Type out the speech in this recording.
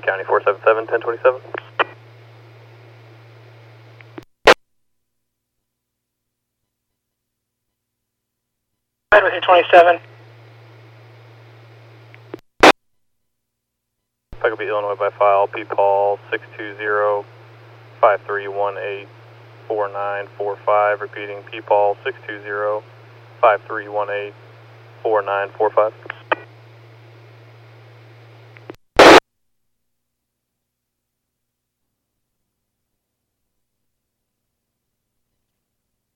County 477, 1027. Right with you, 27. Peggy, Illinois by file, P-Paul 620-5318-4945. Repeating, P-Paul 620-5318-4945.